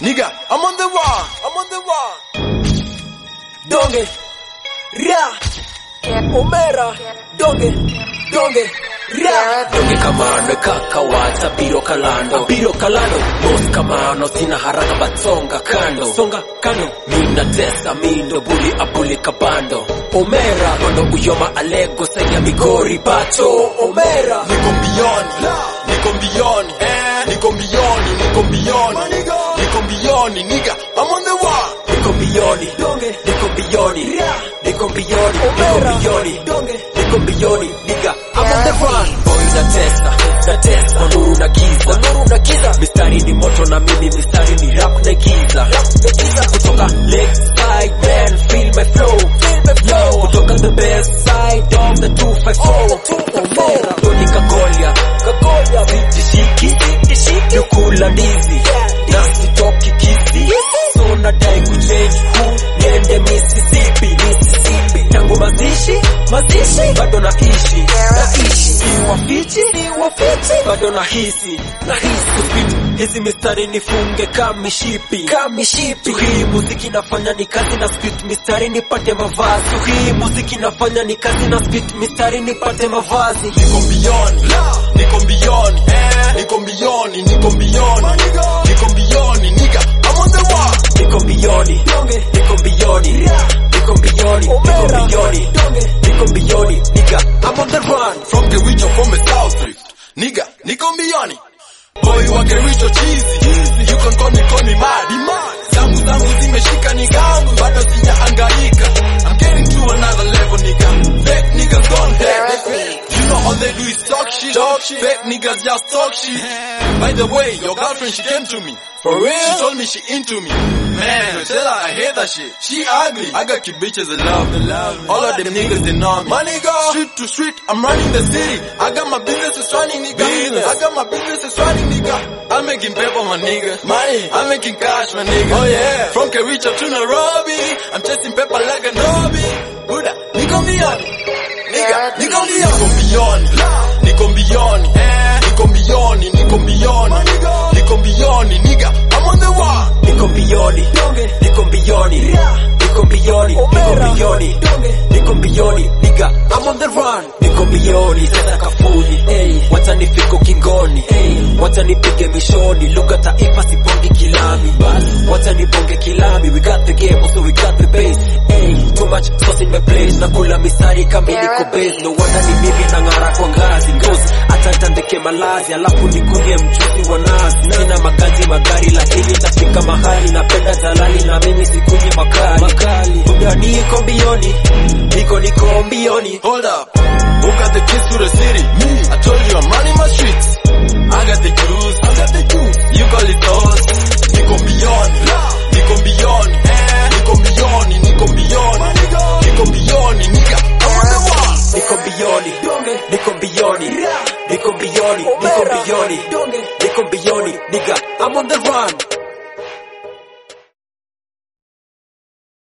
nigga, I'm on the run, I'm on the run. Donge, Ra, Omera, Donge, Ra. Donge kamano kaka wata biro kalando Boss kamano sina haraka but songa kando Mina tesa mindo buli apuli kabando Omera bondo uyoma alego saya migori bato Omera Niko mbioni, nigga, I'm on the run. Niko mbioni, nigga, I'm on the run. Boy natesa, nuru na giza Mistari ni moto na mimi mistari ni rap na giza Kutoka left side man, feel my flow Kutoka the best side of the 254 Omera, doni kagolia Sitishiki, yukula ndizi Nasi toki kisi So nadai kuchange niende Mississippi Tangu mazishi bado naishi Siwafiti bado nahisi Kuspit hizi mistari nifunge kamishipi Hii muziki nafanya ni kazi na spit mistari nipate mavazi Hii muziki nafanya ni kazi na spit mistari nipate mavazi Niko mbioni, nigga, I'm on the run. Niko mbioni, nigga, I'm on the run. From Kericho, from the South Rift, nigga, niko mbioni. Boy wa Kericho cheesy, you can call me mad. Zangu zimeshika nigangu, bado sijahangaika. I'm getting to another level, nigga. Fake niggas gone dead. You know all they do is talk shit. Fake niggas just talk shit. By the way, your girlfriend, she came to me. For real? She told me she into me. Man, tell her I hate that shit. She ugly. I got cute bitches that love me. All of them niggas, they know me. My nigga, street to street, I'm running the city. I got my business running, nigga. I'm making paper, my nigga. Money. I'm making cash, my nigga. Oh yeah. From Kericho to Nairobi, I'm chasing paper like a Nobi. Buddha, niko mbioni. Nigga, niko mbioni, nigga, I'm on the run. Niko mbioni, nigga, I'm on the run. Niko mbioni, sasa kafuni watanifika kingoni watanipige mishoni lugha taifa sibongi kilami watanibonge kilami. We got the game, also we got the bass. Too much sauce in my place, nakula misari kama niko base. No wonder ni mimi nang'ara kwa ngazi hata nitandike malazi alafu nikulie mchuzi wa nazi. Sina magari lakini nitafika mahali napenda dalali na mimi sikunye makali. Buda niko mbioni. Hold up, who got the keys to the city? Me. I told you I'm running my streets. I got the juice. You call it toast. Niko mbioni, nigga, I'm on the run. Niko mbioni, nigga, I'm on the run.